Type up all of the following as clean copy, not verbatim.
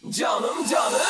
Canım canım.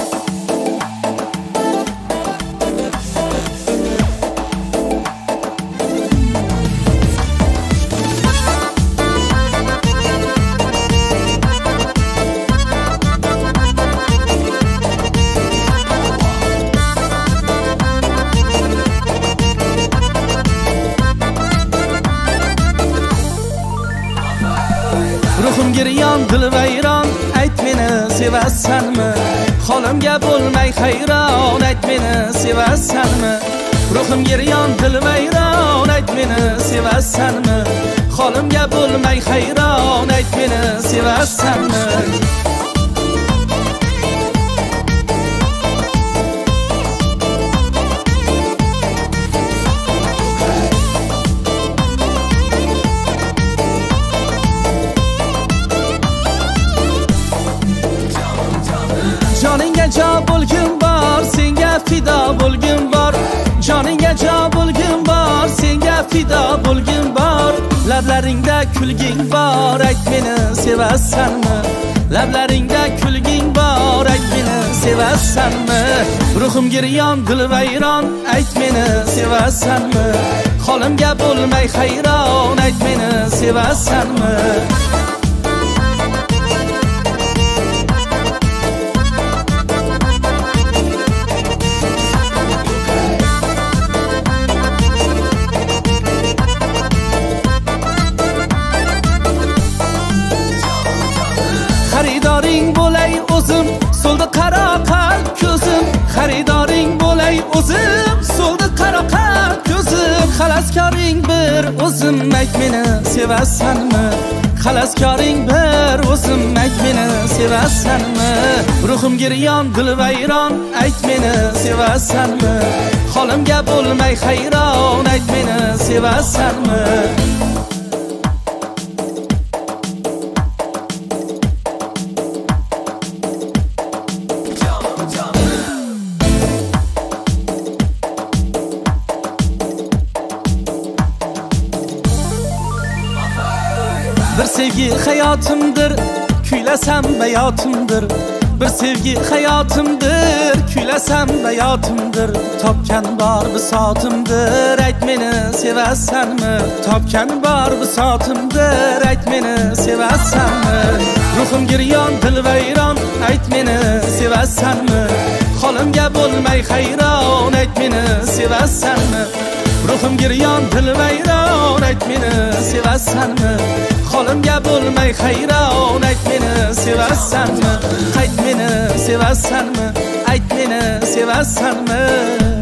Ruhum giryon dilvayron, ayt meni sevasanmi? Holimga bo'lmay hayron, ayt meni sevasanmi? Ruhum giryon dilvayron, ayt meni sevasanmi? Holimga bo'lmay hayron, ayt meni sevasanmi? Joningga jo bo'lgim bor, senga fido bo'lgim bor. Joningga jo bo'lgim bor, senga fido bo'lgim bor. Lablaringda kulging bor, ayt meni sevasanmi? Lablaringda kulging bor, ayt meni sevasanmi? Ruhim giryon dilvayron, ayt meni sevasanmi? Holimga bo'lmay hayron, ayt meni sevasanmi? Xaridoring bo'lay o'zim, so'lda qaro qalb ko'zim. Xaridoring bo'lay o'zim, so'lda qaro qalb ko'zim. Xalaskoring bir o'zim, ayt meni sevasanmi? Xalaskoring bir o'zim, ayt meni sevasanmi? Ruhim giryon dilvayron, ayt meni sevasanmi? Holimga bo'lmay hayron, ayt meni sevasanmi? Bir sevgi hayotimdir, kuylasam bayotimdir. Bir sevgi hayotimdir, kuylasam bayotimdir. Topgan bor bisotimdir, ayt meni sevasanmi? Topgan bor bisotimdir, ayt meni sevasanmi? Ruhim giryon dilvayron, ayt meni sevasanmi? Holimga bo'lmay hayron, ayt meni sevasanmi? Ruhim giryon dilvayron, ayt meni sevasanmi? Holimga bo'lmay hayron, ayt meni sevasanmi? Ayt meni sevasanmi? Ayt meni sevasanmi?